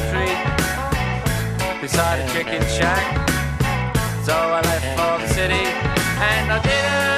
street beside a chicken shack. So I left for the city and I didn't